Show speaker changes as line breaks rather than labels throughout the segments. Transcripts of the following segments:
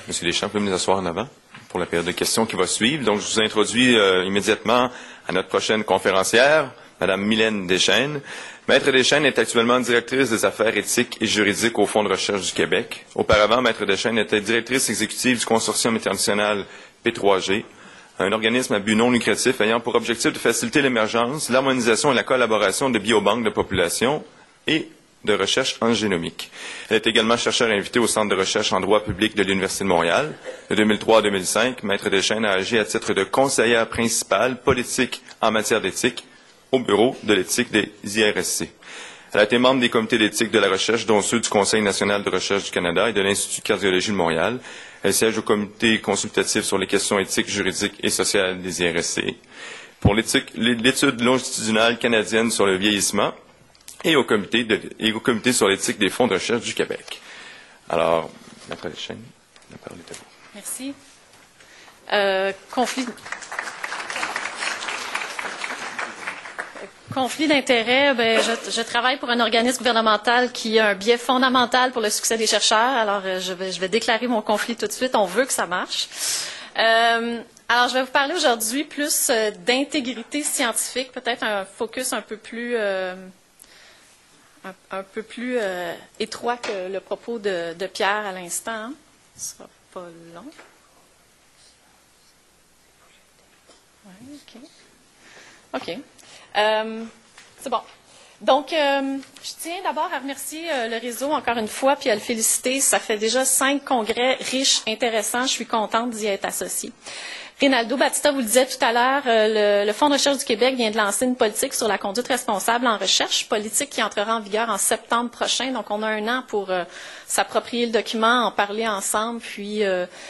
Monsieur Deschamps, pouvez-vous nous asseoir en avant pour la période de questions qui va suivre. Donc, je vous introduis immédiatement à notre prochaine conférencière, Madame Mylène Deschênes. Maître Deschênes est actuellement directrice des affaires éthiques et juridiques au Fonds de recherche du Québec. Auparavant, Maître Deschênes était directrice exécutive du Consortium international P3G, un organisme à but non lucratif ayant pour objectif de faciliter l'émergence, l'harmonisation et la collaboration de biobanques de population et de recherche en génomique. Elle est également chercheure invitée au Centre de recherche en droit public de l'Université de Montréal. De 2003 à 2005, Maître Deschênes a agi à titre de conseillère principale politique en matière d'éthique au Bureau de l'éthique des IRSC. Elle a été membre des comités d'éthique de la recherche, dont ceux du Conseil national de recherche du Canada et de l'Institut de cardiologie de Montréal. Elle siège au comité consultatif sur les questions éthiques, juridiques et sociales des IRSC. Pour l'étude longitudinale canadienne sur le vieillissement, et au comité sur l'éthique des fonds de recherche du Québec. Alors, Maître Deschênes, la parole est à vous.
Merci. Conflit d'intérêts, je travaille pour un organisme gouvernemental qui a un biais fondamental pour le succès des chercheurs. Alors, je vais déclarer mon conflit tout de suite. On veut que ça marche. Alors, je vais vous parler aujourd'hui plus d'intégrité scientifique, peut-être un focus un peu plus étroit que le propos de Pierre à l'instant. Ce ne sera pas long. Oui, OK. C'est bon. Donc, je tiens d'abord à remercier le réseau encore une fois, puis à le féliciter. Ça fait déjà 5 congrès riches, intéressants. Je suis contente d'y être associée. Rinaldo Batista vous le disait tout à l'heure, le Fonds de recherche du Québec vient de lancer une politique sur la conduite responsable en recherche, politique qui entrera en vigueur en septembre prochain. Donc, on a 1 an pour s'approprier le document, en parler ensemble, puis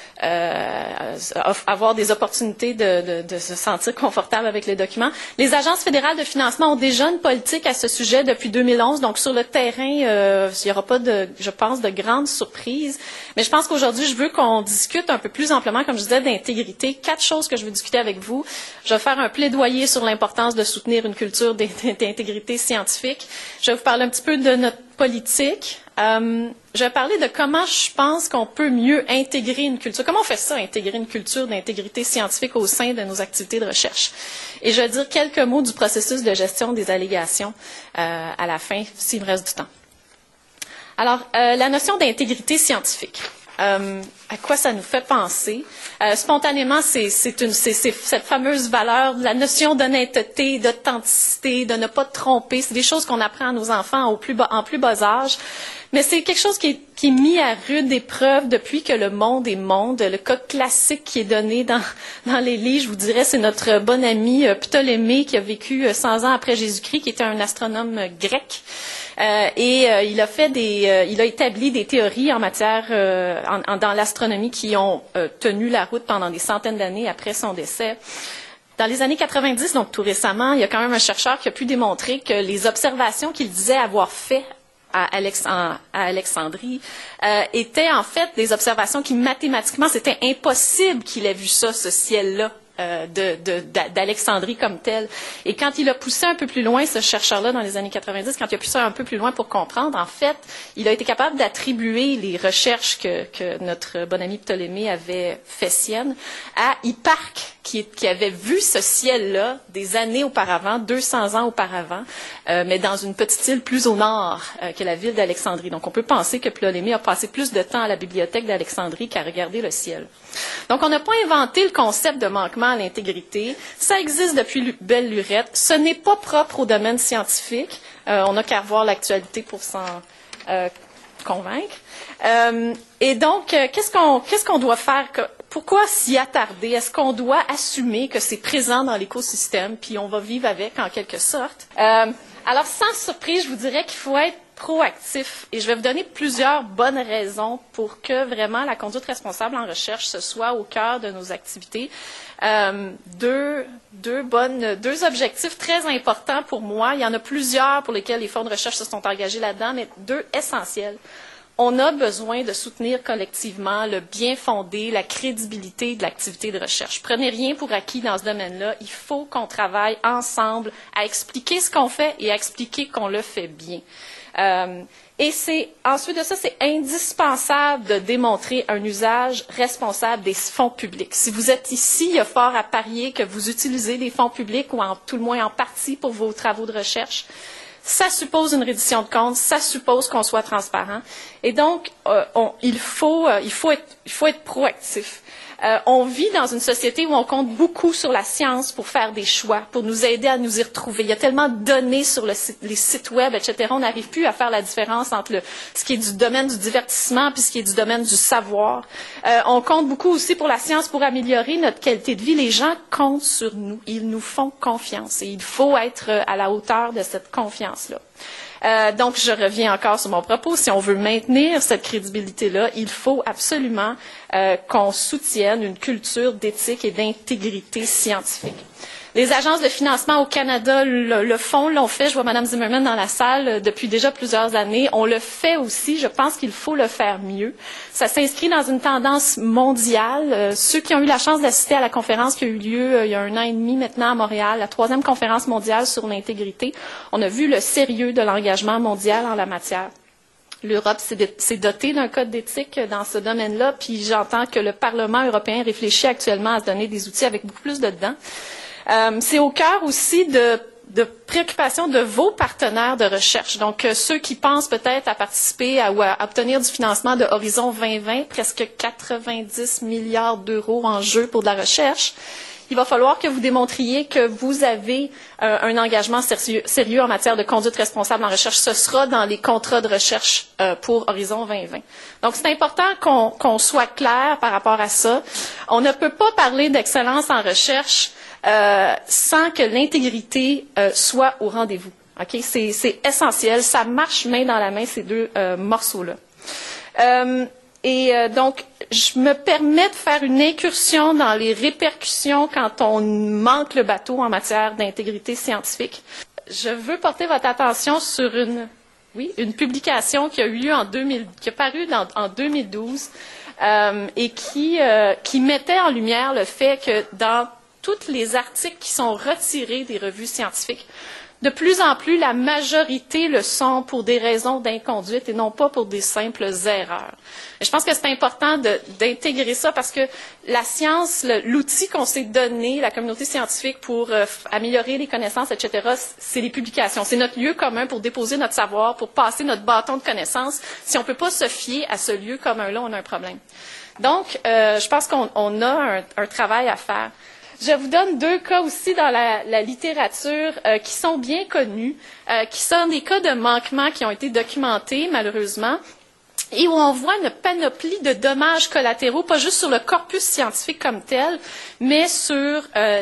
avoir des opportunités de se sentir confortable avec le document. Les agences fédérales de financement ont déjà une politique à ce sujet depuis 2011. Donc, sur le terrain, il n'y aura pas, je pense, de grandes surprises. Mais je pense qu'aujourd'hui, je veux qu'on discute un peu plus amplement, comme je disais, d'intégrité. 4 choses que je veux discuter avec vous. Je vais faire un plaidoyer sur l'importance de soutenir une culture d'intégrité scientifique. Je vais vous parler un petit peu de notre politique. Je vais parler de comment je pense qu'on peut mieux intégrer une culture. Comment on fait ça, intégrer une culture d'intégrité scientifique au sein de nos activités de recherche? Et je vais dire quelques mots du processus de gestion des allégations à la fin, s'il me reste du temps. Alors, la notion d'intégrité scientifique. À quoi ça nous fait penser? Spontanément, c'est cette fameuse valeur, la notion d'honnêteté, d'authenticité, de ne pas tromper. C'est des choses qu'on apprend à nos enfants en plus bas âge. Mais c'est quelque chose qui est mis à rude épreuve depuis que le monde est monde. Le cas classique qui est donné dans les livres, je vous dirais, c'est notre bon ami Ptolémée qui a vécu 100 ans après Jésus-Christ, qui était un astronome grec. Il a établi des théories en matière dans l'astronomie qui ont tenu la route pendant des centaines d'années après son décès. Dans les années 90, donc tout récemment, il y a quand même un chercheur qui a pu démontrer que les observations qu'il disait avoir faites à Alexandrie étaient en fait des observations qui mathématiquement, c'était impossible qu'il ait vu ça, ce ciel-là. D'Alexandrie comme tel. Et quand il a poussé un peu plus loin, ce chercheur-là, dans les années 90, quand il a poussé un peu plus loin pour comprendre, en fait, il a été capable d'attribuer les recherches que notre bon ami Ptolémée avait fait siennes à Hipparque, qui avait vu ce ciel-là des années auparavant, 200 ans auparavant, mais dans une petite île plus au nord que la ville d'Alexandrie. Donc, on peut penser que Ptolémée a passé plus de temps à la bibliothèque d'Alexandrie qu'à regarder le ciel. Donc, on n'a pas inventé le concept de manquement à l'intégrité. Ça existe depuis belle lurette. Ce n'est pas propre au domaine scientifique. On n'a qu'à revoir l'actualité pour s'en convaincre. Et donc, qu'est-ce qu'on doit faire? Pourquoi s'y attarder? Est-ce qu'on doit assumer que c'est présent dans l'écosystème, puis on va vivre avec en quelque sorte? Alors, sans surprise, je vous dirais qu'il faut être proactif. Et je vais vous donner plusieurs bonnes raisons pour que vraiment la conduite responsable en recherche se soit au cœur de nos activités. Deux objectifs très importants pour moi. Il y en a plusieurs pour lesquels les fonds de recherche se sont engagés là-dedans, mais 2 essentiels. On a besoin de soutenir collectivement le bien fondé, la crédibilité de l'activité de recherche. Prenez rien pour acquis dans ce domaine-là. Il faut qu'on travaille ensemble à expliquer ce qu'on fait et à expliquer qu'on le fait bien. Et ensuite de ça, c'est indispensable de démontrer un usage responsable des fonds publics. Si vous êtes ici, il y a fort à parier que vous utilisez les fonds publics ou tout le moins en partie pour vos travaux de recherche. Ça suppose une reddition de comptes, ça suppose qu'on soit transparent. Et donc, il faut être proactif. On vit dans une société où on compte beaucoup sur la science pour faire des choix, pour nous aider à nous y retrouver. Il y a tellement de données sur les sites web, etc. On n'arrive plus à faire la différence entre ce qui est du domaine du divertissement puis ce qui est du domaine du savoir. On compte beaucoup aussi pour la science pour améliorer notre qualité de vie. Les gens comptent sur nous. Ils nous font confiance et il faut être à la hauteur de cette confiance-là. Donc, je reviens encore sur mon propos. Si on veut maintenir cette crédibilité-là, il faut absolument qu'on soutienne une culture d'éthique et d'intégrité scientifique. Les agences de financement au Canada le font, l'ont fait. Je vois Mme Zimmerman dans la salle depuis déjà plusieurs années. On le fait aussi. Je pense qu'il faut le faire mieux. Ça s'inscrit dans une tendance mondiale. Ceux qui ont eu la chance d'assister à la conférence qui a eu lieu il y a 1 an et demi maintenant à Montréal, la 3e conférence mondiale sur l'intégrité, on a vu le sérieux de l'engagement mondial en la matière. L'Europe s'est dotée d'un code d'éthique dans ce domaine-là, puis j'entends que le Parlement européen réfléchit actuellement à se donner des outils avec beaucoup plus de dents. C'est au cœur aussi de préoccupations de vos partenaires de recherche. Donc, ceux qui pensent peut-être à participer ou à obtenir du financement de Horizon 2020, presque 90 milliards d'euros en jeu pour de la recherche, il va falloir que vous démontriez que vous avez un engagement sérieux en matière de conduite responsable en recherche. Ce sera dans les contrats de recherche pour Horizon 2020. Donc, c'est important qu'on soit clair par rapport à ça. On ne peut pas parler d'excellence en recherche sans que l'intégrité soit au rendez-vous. Okay? C'est essentiel. Ça marche main dans la main, ces deux morceaux-là. Donc, je me permets de faire une incursion dans les répercussions quand on manque le bateau en matière d'intégrité scientifique. Je veux porter votre attention sur une publication qui a eu lieu qui est parue en 2012 et qui mettait en lumière le fait que dans tous les articles qui sont retirés des revues scientifiques, de plus en plus, la majorité le sont pour des raisons d'inconduite et non pas pour des simples erreurs. Et je pense que c'est important d'intégrer ça parce que la science, l'outil qu'on s'est donné, la communauté scientifique, pour améliorer les connaissances, etc., c'est les publications. C'est notre lieu commun pour déposer notre savoir, pour passer notre bâton de connaissances. Si on ne peut pas se fier à ce lieu commun-là, on a un problème. Donc, je pense qu'on a un travail à faire. Je vous donne 2 cas aussi dans la littérature qui sont bien connus, qui sont des cas de manquements qui ont été documentés, malheureusement, et où on voit une panoplie de dommages collatéraux, pas juste sur le corpus scientifique comme tel, mais sur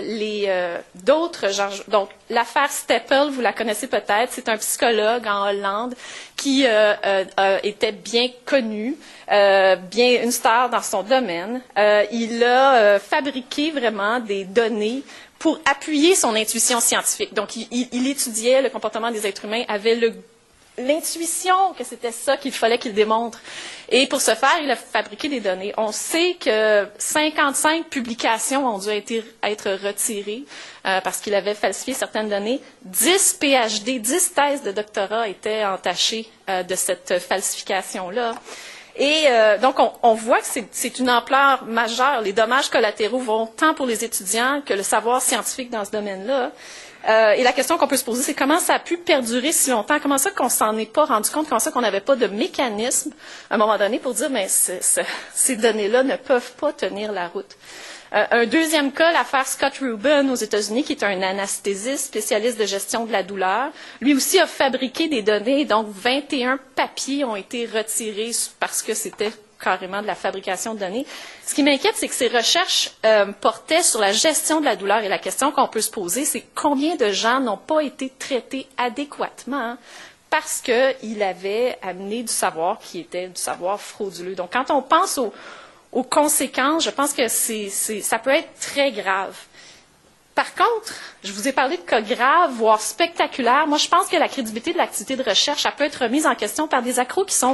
d'autres genres. Donc, l'affaire Steppel, vous la connaissez peut-être, c'est un psychologue en Hollande qui était bien connu, bien une star dans son domaine. Il a fabriqué vraiment des données pour appuyer son intuition scientifique. Donc, il étudiait le comportement des êtres humains, avait l'intuition que c'était ça qu'il fallait qu'il démontre. Et pour ce faire, il a fabriqué des données. On sait que 55 publications ont dû être retirées parce qu'il avait falsifié certaines données. 10 PhD, 10 thèses de doctorat étaient entachées de cette falsification-là. Et donc, on voit que c'est une ampleur majeure. Les dommages collatéraux vont tant pour les étudiants que le savoir scientifique dans ce domaine-là. Et la question qu'on peut se poser, c'est comment ça a pu perdurer si longtemps? Comment ça qu'on s'en est pas rendu compte? Comment ça qu'on n'avait pas de mécanisme à un moment donné pour dire, mais ces données-là ne peuvent pas tenir la route? Un deuxième cas, l'affaire Scott Rubin aux États-Unis, qui est un anesthésiste spécialiste de gestion de la douleur. Lui aussi a fabriqué des données, donc 21 papiers ont été retirés parce que c'était carrément de la fabrication de données. Ce qui m'inquiète, c'est que ces recherches portaient sur la gestion de la douleur. Et la question qu'on peut se poser, c'est combien de gens n'ont pas été traités adéquatement parce qu'il avait amené du savoir qui était du savoir frauduleux. Donc, quand on pense aux conséquences, je pense que ça peut être très grave. Par contre, je vous ai parlé de cas graves, voire spectaculaires. Moi, je pense que la crédibilité de l'activité de recherche, elle peut être remise en question par des accros qui sont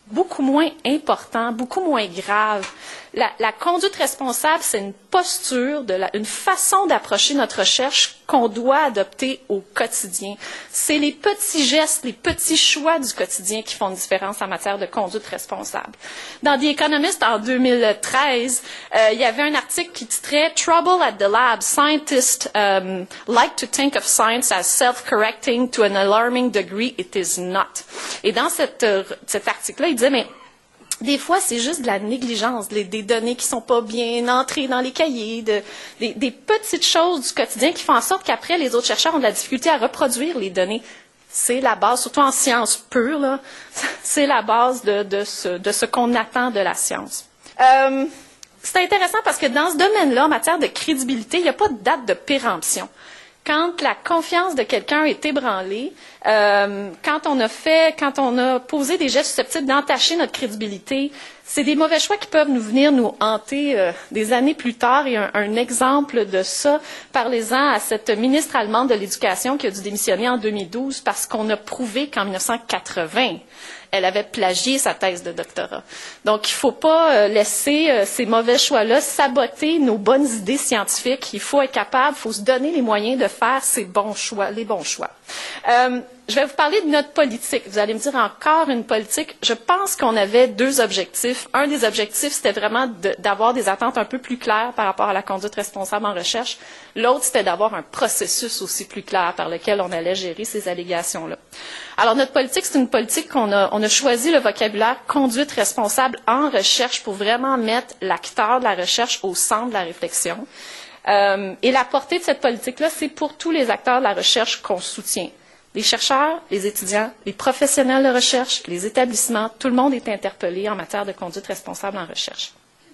beaucoup moins important, beaucoup moins grave. La conduite responsable, c'est une posture, une façon d'approcher notre recherche qu'on doit adopter au quotidien. C'est les petits gestes, les petits choix du quotidien qui font une différence en matière de conduite responsable. Dans The Economist, en 2013, il y avait un article qui titrait « Trouble at the lab. Scientists like to think of science as self-correcting to an alarming degree. It is not. » Et dans cet article-là, il disait « Mais des fois, c'est juste de la négligence, des données qui sont pas bien entrées dans les cahiers, des petites choses du quotidien qui font en sorte qu'après, les autres chercheurs ont de la difficulté à reproduire les données. C'est la base, surtout en sciences pures, là, c'est la base de ce qu'on attend de la science. C'est intéressant parce que dans ce domaine-là, en matière de crédibilité, il n'y a pas de date de péremption. Quand la confiance de quelqu'un est ébranlée, quand on a posé des gestes susceptibles d'entacher notre crédibilité, c'est des mauvais choix qui peuvent venir nous hanter des années plus tard. Et un exemple de ça, parlez-en à cette ministre allemande de l'Éducation qui a dû démissionner en 2012 parce qu'on a prouvé qu'en 1980, elle avait plagié sa thèse de doctorat. Donc, il ne faut pas laisser ces mauvais choix-là saboter nos bonnes idées scientifiques. Il faut être capable, il faut se donner les moyens de faire ces bons choix, les bons choix. Je vais vous parler de notre politique. Vous allez me dire encore une politique. Je pense qu'on avait deux objectifs. Un des objectifs, c'était vraiment d'avoir des attentes un peu plus claires par rapport à la conduite responsable en recherche. L'autre, c'était d'avoir un processus aussi plus clair par lequel on allait gérer ces allégations-là. Alors, notre politique, c'est une politique on a choisi le vocabulaire conduite responsable en recherche pour vraiment mettre l'acteur de la recherche au centre de la réflexion. Et la portée de cette politique-là, c'est pour tous les acteurs de la recherche qu'on soutient. Les chercheurs, les étudiants, les professionnels de recherche, les établissements, tout le monde est interpellé en matière de conduite responsable en recherche.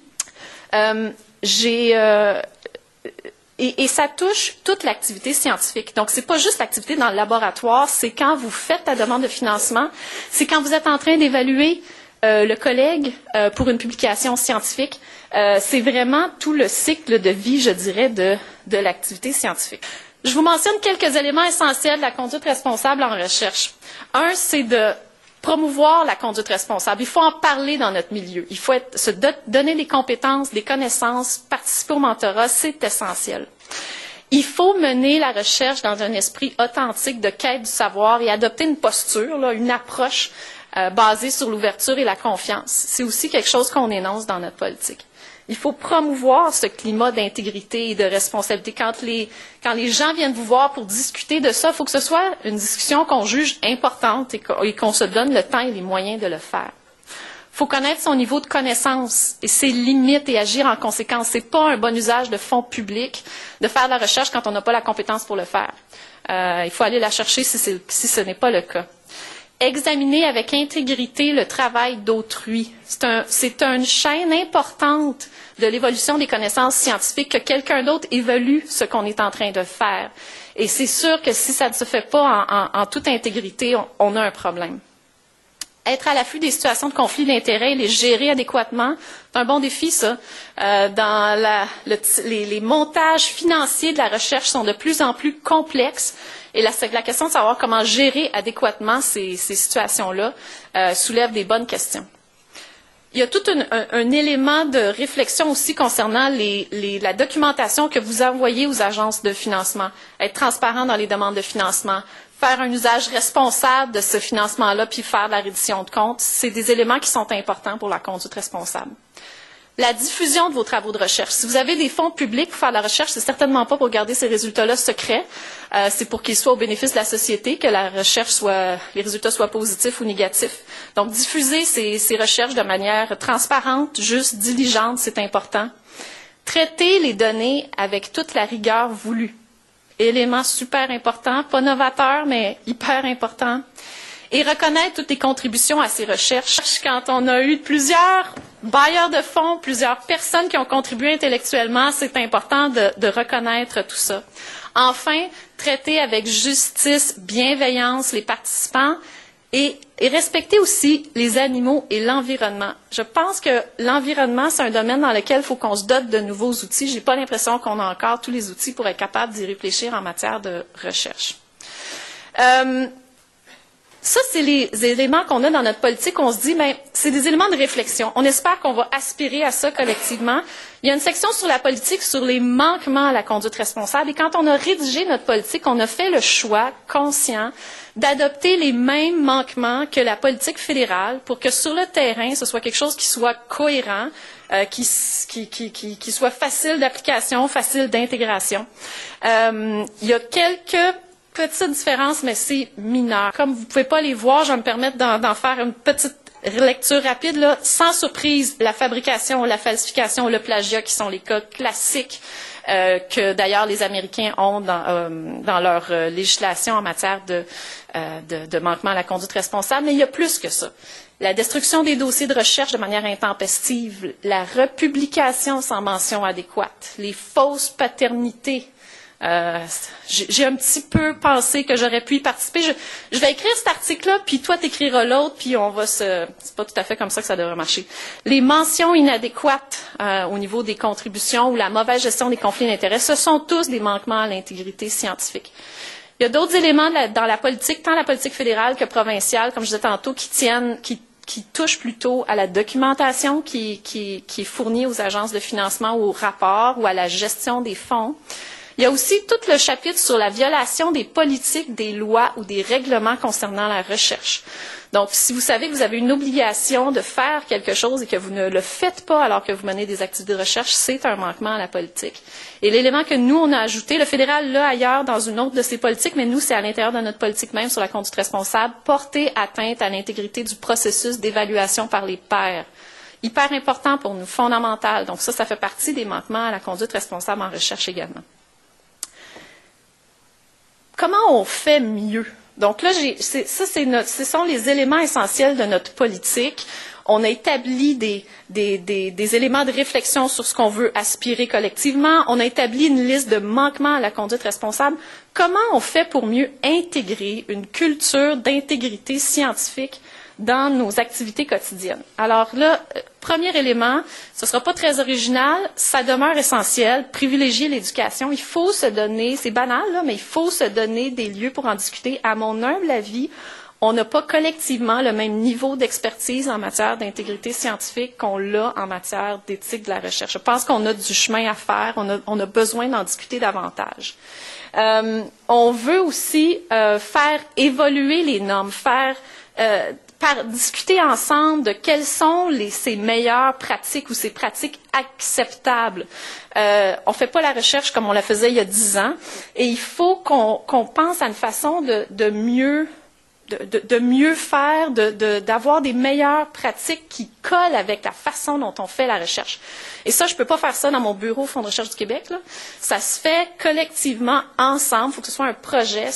Et ça touche toute l'activité scientifique. Donc, c'est pas juste l'activité dans le laboratoire, c'est quand vous faites la demande de financement, c'est quand vous êtes en train d'évaluer le collègue pour une publication scientifique. C'est vraiment tout le cycle de vie, je dirais, de l'activité scientifique. Je vous mentionne quelques éléments essentiels de la conduite responsable en recherche. Un, c'est de promouvoir la conduite responsable. Il faut en parler dans notre milieu. Il faut se donner des compétences, des connaissances, participer au mentorat, c'est essentiel. Il faut mener la recherche dans un esprit authentique de quête du savoir et adopter une posture, une approche basée sur l'ouverture et la confiance. C'est aussi quelque chose qu'on énonce dans notre politique. Il faut promouvoir ce climat d'intégrité et de responsabilité. Quand les gens viennent vous voir pour discuter de ça, il faut que ce soit une discussion qu'on juge importante et qu'on se donne le temps et les moyens de le faire. Il faut connaître son niveau de connaissance et ses limites et agir en conséquence. Ce n'est pas un bon usage de fonds publics de faire de la recherche quand on n'a pas la compétence pour le faire. Il faut aller la chercher si ce n'est pas le cas. Examiner avec intégrité le travail d'autrui. C'est une chaîne importante de l'évolution des connaissances scientifiques que quelqu'un d'autre évalue ce qu'on est en train de faire. Et c'est sûr que si ça ne se fait pas en toute intégrité, on a un problème. Être à l'affût des situations de conflit d'intérêts et les gérer adéquatement, c'est un bon défi, ça. Les montages financiers de la recherche sont de plus en plus complexes et la question de savoir comment gérer adéquatement ces situations-là soulève des bonnes questions. Il y a tout un élément de réflexion aussi concernant la documentation que vous envoyez aux agences de financement. Être transparent dans les demandes de financement, faire un usage responsable de ce financement-là, puis faire de la reddition de comptes, c'est des éléments qui sont importants pour la conduite responsable. La diffusion de vos travaux de recherche. Si vous avez des fonds publics pour faire de la recherche, c'est certainement pas pour garder ces résultats-là secrets. C'est pour qu'ils soient au bénéfice de la société, que la recherche les résultats soient positifs ou négatifs. Donc, diffuser ces recherches de manière transparente, juste, diligente, c'est important. Traiter les données avec toute la rigueur voulue. Élément super important, pas novateur, mais hyper important. Et reconnaître toutes les contributions à ces recherches. Quand on a eu plusieurs bailleurs de fonds, plusieurs personnes qui ont contribué intellectuellement, c'est important de reconnaître tout ça. Enfin, traiter avec justice, bienveillance les participants et respecter aussi les animaux et l'environnement. Je pense que l'environnement, c'est un domaine dans lequel il faut qu'on se dote de nouveaux outils. Je n'ai pas l'impression qu'on a encore tous les outils pour être capable d'y réfléchir en matière de recherche. Ça, c'est les éléments qu'on a dans notre politique. On se dit, ben, c'est des éléments de réflexion. On espère qu'on va aspirer à ça collectivement. Il y a une section sur la politique, sur les manquements à la conduite responsable. Et quand on a rédigé notre politique, on a fait le choix conscient d'adopter les mêmes manquements que la politique fédérale pour que sur le terrain, ce soit quelque chose qui soit cohérent, qui soit facile d'application, facile d'intégration. Il y a quelques petites différences, mais c'est mineur. Comme vous ne pouvez pas les voir, je vais me permettre d'en faire une petite lecture rapide. Là. Sans surprise, la fabrication, la falsification, le plagiat, qui sont les cas classiques que d'ailleurs les Américains ont dans leur législation en matière de manquement à la conduite responsable. Mais il y a plus que ça. La destruction des dossiers de recherche de manière intempestive, la republication sans mention adéquate, les fausses paternités. J'ai un petit peu pensé que j'aurais pu y participer. Je vais écrire cet article-là, puis toi, t'écriras l'autre, puis on va se... C'est pas tout à fait comme ça que ça devrait marcher. Les mentions inadéquates au niveau des contributions ou la mauvaise gestion des conflits d'intérêts, ce sont tous des manquements à l'intégrité scientifique. Il y a d'autres éléments dans la politique, tant la politique fédérale que provinciale, comme je disais tantôt, qui touchent plutôt à la documentation qui est fournie aux agences de financement ou aux rapports ou à la gestion des fonds. Il y a aussi tout le chapitre sur la violation des politiques, des lois ou des règlements concernant la recherche. Donc, si vous savez que vous avez une obligation de faire quelque chose et que vous ne le faites pas alors que vous menez des activités de recherche, c'est un manquement à la politique. Et l'élément que nous, on a ajouté, le fédéral l'a ailleurs dans une autre de ses politiques, mais nous, c'est à l'intérieur de notre politique même sur la conduite responsable, porter atteinte à l'intégrité du processus d'évaluation par les pairs. Hyper important pour nous, fondamental. Donc ça fait partie des manquements à la conduite responsable en recherche également. Comment on fait mieux? Donc là, ce sont les éléments essentiels de notre politique. On a établi des éléments de réflexion sur ce qu'on veut aspirer collectivement. On a établi une liste de manquements à la conduite responsable. Comment on fait pour mieux intégrer une culture d'intégrité scientifique dans nos activités quotidiennes? Alors là, premier élément, ce ne sera pas très original, ça demeure essentiel, privilégier l'éducation. Il faut se donner, c'est banal, là, mais il faut se donner des lieux pour en discuter. À mon humble avis, on n'a pas collectivement le même niveau d'expertise en matière d'intégrité scientifique qu'on l'a en matière d'éthique de la recherche. Je pense qu'on a du chemin à faire, on a besoin d'en discuter davantage. On veut aussi faire évoluer les normes, discuter ensemble de quelles sont ces meilleures pratiques ou ces pratiques acceptables. On ne fait pas la recherche comme on la faisait il y a 10 ans et il faut qu'on pense à une façon de mieux faire, d'avoir des meilleures pratiques qui collent avec la façon dont on fait la recherche. Et ça, je ne peux pas faire ça dans mon bureau au Fonds de recherche du Québec, là. Ça se fait collectivement, ensemble. Il faut que ce soit un projet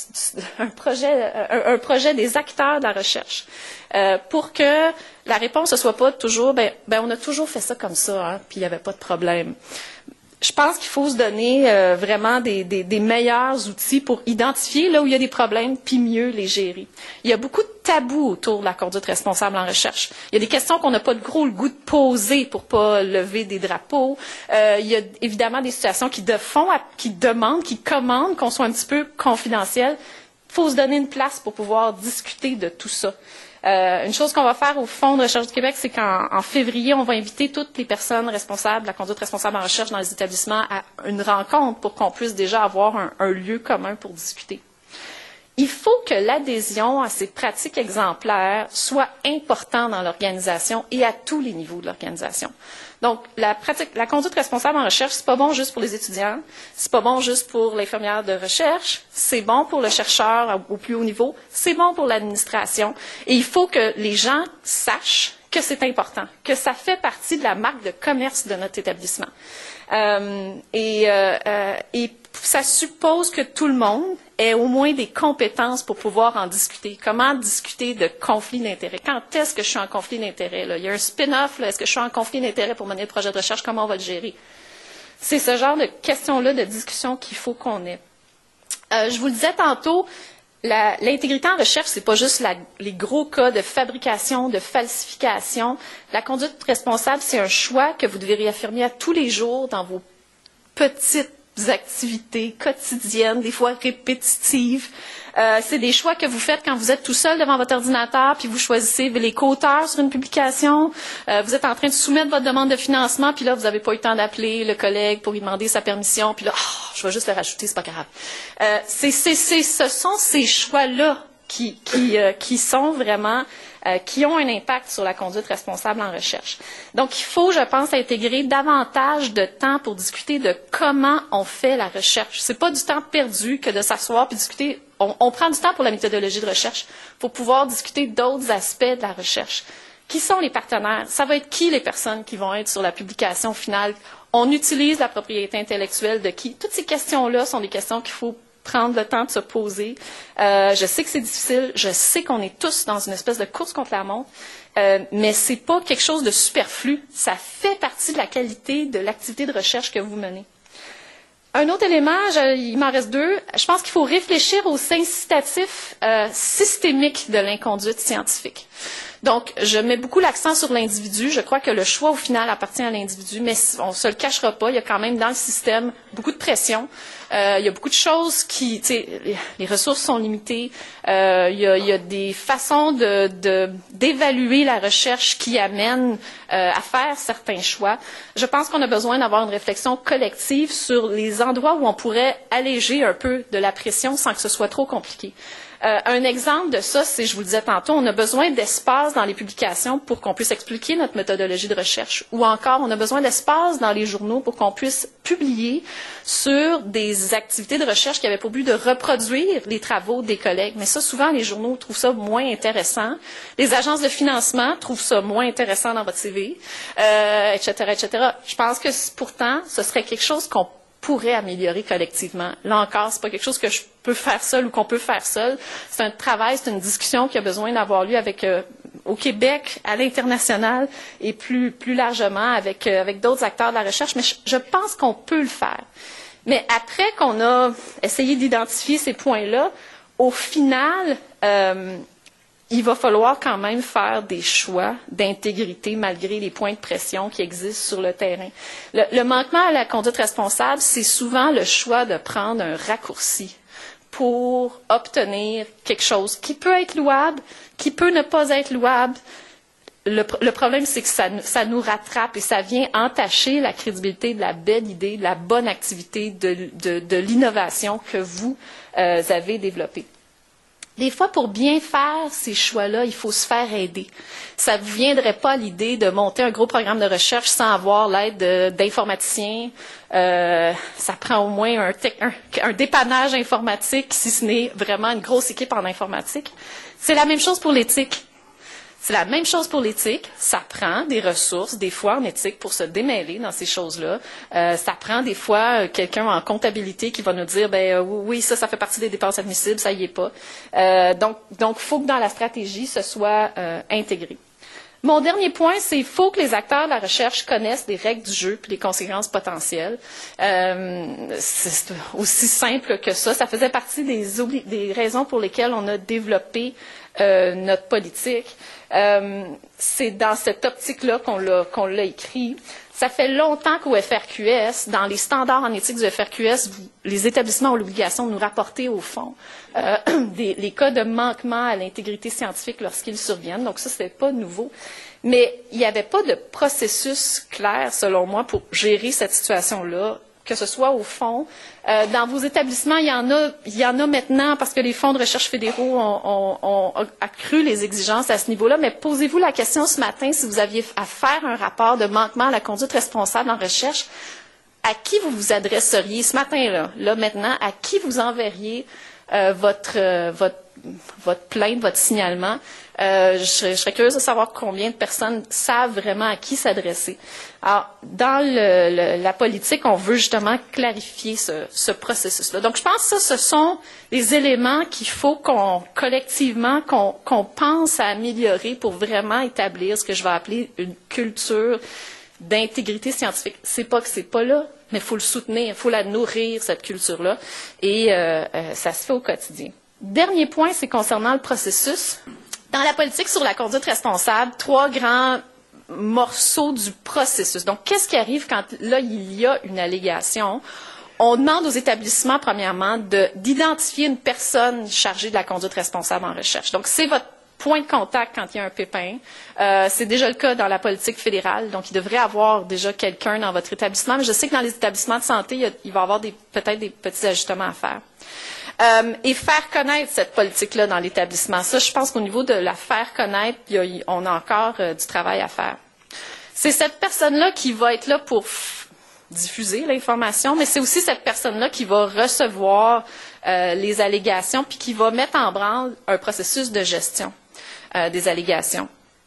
des acteurs de la recherche. Pour que la réponse ne soit pas toujours, on a toujours fait ça comme ça, hein, puis il n'y avait pas de problème. Je pense qu'il faut se donner vraiment des meilleurs outils pour identifier là où il y a des problèmes, puis mieux les gérer. Il y a beaucoup de tabous autour de la conduite responsable en recherche. Il y a des questions qu'on n'a pas le goût de poser pour pas lever des drapeaux. Il y a évidemment des situations qui commandent qu'on soit un petit peu confidentiel. Il faut se donner une place pour pouvoir discuter de tout ça. Une chose qu'on va faire au Fonds de recherche du Québec, c'est qu'en février, on va inviter toutes les personnes responsables de la conduite responsable en recherche dans les établissements à une rencontre pour qu'on puisse déjà avoir un lieu commun pour discuter. Il faut que l'adhésion à ces pratiques exemplaires soit importante dans l'organisation et à tous les niveaux de l'organisation. Donc, la conduite responsable en recherche, c'est pas bon juste pour les étudiants, c'est pas bon juste pour l'infirmière de recherche, c'est bon pour le chercheur au plus haut niveau, c'est bon pour l'administration. Et il faut que les gens sachent que c'est important, que ça fait partie de la marque de commerce de notre établissement. Et ça suppose que tout le monde ait au moins des compétences pour pouvoir en discuter. Comment discuter de conflits d'intérêts? Quand est-ce que je suis en conflit d'intérêts? Il y a un spin-off, est-ce que je suis en conflit d'intérêts pour mener le projet de recherche? Comment on va le gérer? C'est ce genre de questions-là, de discussion qu'il faut qu'on ait. Je vous le disais tantôt, l'intégrité en recherche, c'est pas juste les gros cas de fabrication, de falsification. La conduite responsable, c'est un choix que vous devez réaffirmer à tous les jours dans vos petites activités quotidiennes, des fois répétitives. C'est des choix que vous faites quand vous êtes tout seul devant votre ordinateur, puis vous choisissez les co-auteurs sur une publication. Vous êtes en train de soumettre votre demande de financement, puis là, vous n'avez pas eu le temps d'appeler le collègue pour lui demander sa permission, puis là, je vais juste le rajouter, c'est pas grave. Ce sont ces choix-là qui sont vraiment qui ont un impact sur la conduite responsable en recherche. Donc, il faut, je pense, intégrer davantage de temps pour discuter de comment on fait la recherche. C'est pas du temps perdu que de s'asseoir puis discuter. On prend du temps pour la méthodologie de recherche pour pouvoir discuter d'autres aspects de la recherche. Qui sont les partenaires? Ça va être qui les personnes qui vont être sur la publication finale? On utilise la propriété intellectuelle de qui? Toutes ces questions-là sont des questions qu'il faut prendre le temps de se poser. Je sais que c'est difficile, je sais qu'on est tous dans une espèce de course contre la montre, mais c'est pas quelque chose de superflu. Ça fait partie de la qualité de l'activité de recherche que vous menez. Un autre élément, il m'en reste deux, je pense qu'il faut réfléchir aux incitatifs systémiques de l'inconduite scientifique. Donc, je mets beaucoup l'accent sur l'individu. Je crois que le choix, au final, appartient à l'individu, mais on ne se le cachera pas. Il y a quand même dans le système beaucoup de pression. Il y a beaucoup de choses qui, tu sais, les ressources sont limitées. Il y a des façons d'évaluer la recherche qui amènent à faire certains choix. Je pense qu'on a besoin d'avoir une réflexion collective sur les endroits où on pourrait alléger un peu de la pression sans que ce soit trop compliqué. Un exemple de ça, c'est, je vous le disais tantôt, on a besoin d'espace dans les publications pour qu'on puisse expliquer notre méthodologie de recherche. Ou encore, on a besoin d'espace dans les journaux pour qu'on puisse publier sur des activités de recherche qui avaient pour but de reproduire les travaux des collègues. Mais ça, souvent, les journaux trouvent ça moins intéressant. Les agences de financement trouvent ça moins intéressant dans votre CV, etc., etc. Je pense que pourtant, ce serait quelque chose qu'on pourrait améliorer collectivement. Là encore, c'est pas quelque chose que je peux faire seul ou qu'on peut faire seul. C'est un travail, c'est une discussion qui a besoin d'avoir lieu avec au Québec, à l'international et plus largement avec d'autres acteurs de la recherche. Mais je pense qu'on peut le faire. Mais après qu'on a essayé d'identifier ces points-là, au final, il va falloir quand même faire des choix d'intégrité malgré les points de pression qui existent sur le terrain. Le manquement à la conduite responsable, c'est souvent le choix de prendre un raccourci pour obtenir quelque chose qui peut être louable, qui peut ne pas être louable. Le problème, c'est que ça nous rattrape et ça vient entacher la crédibilité de la belle idée, de la bonne activité, de l'innovation que vous avez développée. Des fois, pour bien faire ces choix-là, il faut se faire aider. Ça ne vous viendrait pas l'idée de monter un gros programme de recherche sans avoir l'aide d'informaticiens. Ça prend au moins un dépannage informatique, si ce n'est vraiment une grosse équipe en informatique. C'est la même chose pour l'éthique. C'est la même chose pour l'éthique. Ça prend des ressources, des fois en éthique, pour se démêler dans ces choses-là. Ça prend des fois quelqu'un en comptabilité qui va nous dire, oui, ça fait partie des dépenses admissibles, ça y est pas. Donc, il faut que dans la stratégie, ce soit intégré. Mon dernier point, c'est qu'il faut que les acteurs de la recherche connaissent les règles du jeu et les conséquences potentielles. C'est aussi simple que ça. Ça faisait partie des raisons pour lesquelles on a développé notre politique. C'est dans cette optique-là qu'on l'a écrit. Ça fait longtemps qu'au FRQS, dans les standards en éthique du FRQS, les établissements ont l'obligation de nous rapporter au fond les cas de manquement à l'intégrité scientifique lorsqu'ils surviennent. Donc ça, ce n'est pas nouveau. Mais il n'y avait pas de processus clair, selon moi, pour gérer cette situation-là, que ce soit au fond. Dans vos établissements, il y en a maintenant parce que les fonds de recherche fédéraux ont accru les exigences à ce niveau-là. Mais posez-vous la question ce matin, si vous aviez à faire un rapport de manquement à la conduite responsable en recherche, à qui vous vous adresseriez ce matin-là, là maintenant, à qui vous enverriez votre plainte, votre signalement? Je serais curieuse de savoir combien de personnes savent vraiment à qui s'adresser. Alors, dans la politique, on veut justement clarifier ce processus-là. Donc, je pense que ce sont des éléments qu'il faut collectivement qu'on pense à améliorer pour vraiment établir ce que je vais appeler une culture d'intégrité scientifique. C'est pas que c'est pas là, mais il faut le soutenir, il faut la nourrir, cette culture-là, et ça se fait au quotidien. Dernier point, c'est concernant le processus. Dans la politique sur la conduite responsable, 3 grands morceaux du processus. Donc, qu'est-ce qui arrive quand là, il y a une allégation? on demande aux établissements, premièrement, d'identifier une personne chargée de la conduite responsable en recherche. Donc, c'est votre point de contact quand il y a un pépin. C'est déjà le cas dans la politique fédérale, donc il devrait y avoir déjà quelqu'un dans votre établissement. Mais je sais que dans les établissements de santé, il va y avoir peut-être des petits ajustements à faire. Et faire connaître cette politique-là dans l'établissement. Ça, je pense qu'au niveau de la faire connaître, on a encore du travail à faire. C'est cette personne-là qui va être là pour diffuser l'information, mais c'est aussi cette personne-là qui va recevoir les allégations puis qui va mettre en branle un processus de gestion des allégations.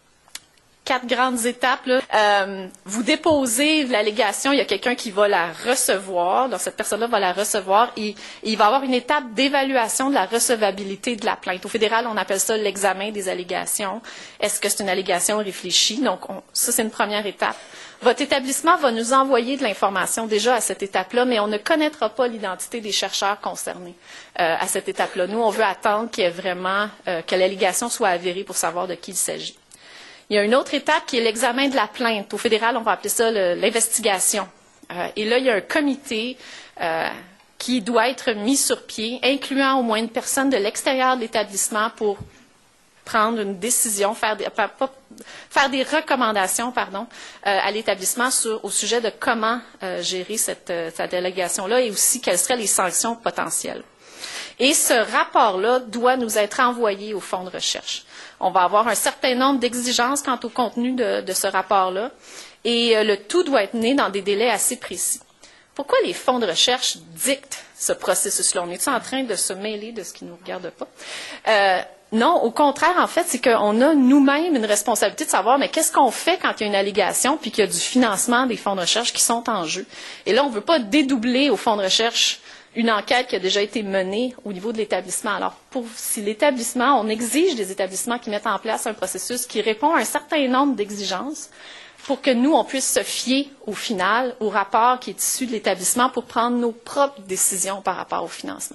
4 grandes étapes. Là. Vous déposez l'allégation, il y a quelqu'un qui va la recevoir, donc cette personne-là va la recevoir et il va y avoir une étape d'évaluation de la recevabilité de la plainte. Au fédéral, on appelle ça l'examen des allégations. Est-ce que c'est une allégation réfléchie? Donc, ça, c'est une première étape. Votre établissement va nous envoyer de l'information déjà à cette étape-là, mais on ne connaîtra pas l'identité des chercheurs concernés à cette étape-là. Nous, on veut attendre qu'il y ait vraiment, que l'allégation soit avérée pour savoir de qui il s'agit. Il y a une autre étape qui est l'examen de la plainte. Au fédéral, on va appeler ça l'investigation. Et là, il y a un comité qui doit être mis sur pied, incluant au moins une personne de l'extérieur de l'établissement pour prendre une décision, faire des recommandations à l'établissement au sujet de comment gérer cette délégation-là et aussi quelles seraient les sanctions potentielles. Et ce rapport-là doit nous être envoyé au fonds de recherche. On va avoir un certain nombre d'exigences quant au contenu de ce rapport-là et le tout doit être né dans des délais assez précis. Pourquoi les fonds de recherche dictent ce processus-là? On est en train de se mêler de ce qui ne nous regarde pas? Non, au contraire, en fait, c'est qu'on a nous-mêmes une responsabilité de savoir, mais qu'est-ce qu'on fait quand il y a une allégation puis qu'il y a du financement des fonds de recherche qui sont en jeu? Et là, on ne veut pas dédoubler au fonds de recherche une enquête qui a déjà été menée au niveau de l'établissement. Alors, si l'établissement, on exige des établissements qui mettent en place un processus qui répond à un certain nombre d'exigences pour que nous, on puisse se fier au final, au rapport qui est issu de l'établissement pour prendre nos propres décisions par rapport au financement.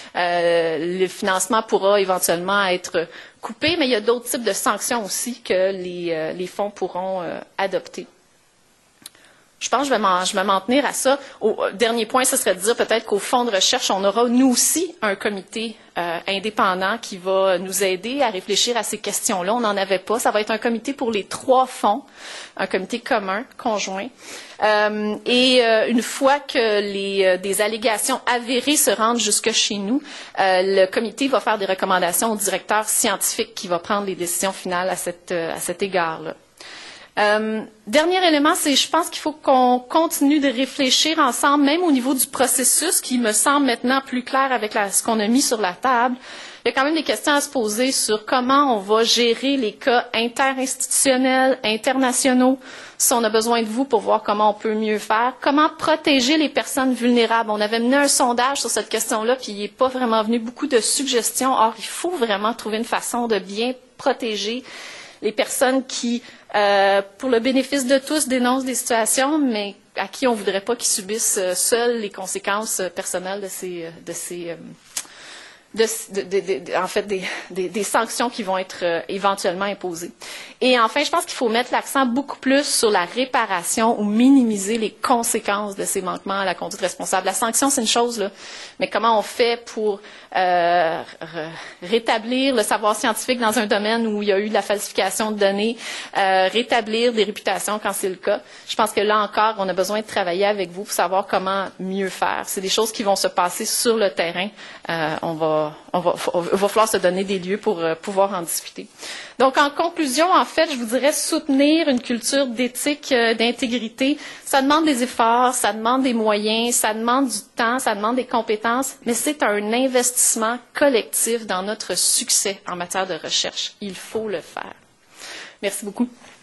Le financement pourra éventuellement être coupé, mais il y a d'autres types de sanctions aussi que les fonds pourront adopter. Je pense que je vais m'en tenir à ça. Au dernier point, ce serait de dire peut-être qu'au fonds de recherche, on aura nous aussi un comité indépendant qui va nous aider à réfléchir à ces questions-là. On n'en avait pas. Ça va être un comité pour les 3 fonds, un comité commun, conjoint. Une fois que des allégations avérées se rendent jusque chez nous, le comité va faire des recommandations au directeur scientifique qui va prendre les décisions finales à cet égard-là. Dernier élément, c'est je pense qu'il faut qu'on continue de réfléchir ensemble, même au niveau du processus, qui me semble maintenant plus clair avec ce qu'on a mis sur la table. Il y a quand même des questions à se poser sur comment on va gérer les cas interinstitutionnels, internationaux, si on a besoin de vous pour voir comment on peut mieux faire. Comment protéger les personnes vulnérables. On avait mené un sondage sur cette question-là, puis il n'est pas vraiment venu beaucoup de suggestions. Or, il faut vraiment trouver une façon de bien protéger les personnes qui, pour le bénéfice de tous, dénoncent des situations, mais à qui on ne voudrait pas qu'ils subissent seuls les conséquences personnelles des sanctions qui vont être éventuellement imposées. Et enfin, je pense qu'il faut mettre l'accent beaucoup plus sur la réparation ou minimiser les conséquences de ces manquements à la conduite responsable. La sanction, c'est une chose, là, mais comment on fait pour rétablir le savoir scientifique dans un domaine où il y a eu de la falsification de données, rétablir des réputations quand c'est le cas. Je pense que là encore, on a besoin de travailler avec vous pour savoir comment mieux faire. C'est des choses qui vont se passer sur le terrain. Il va falloir se donner des lieux pour pouvoir en discuter. Donc, en conclusion, en fait, je vous dirais soutenir une culture d'éthique, d'intégrité. Ça demande des efforts, ça demande des moyens, ça demande du temps, ça demande des compétences, mais c'est un investissement collectif dans notre succès en matière de recherche. Il faut le faire. Merci beaucoup.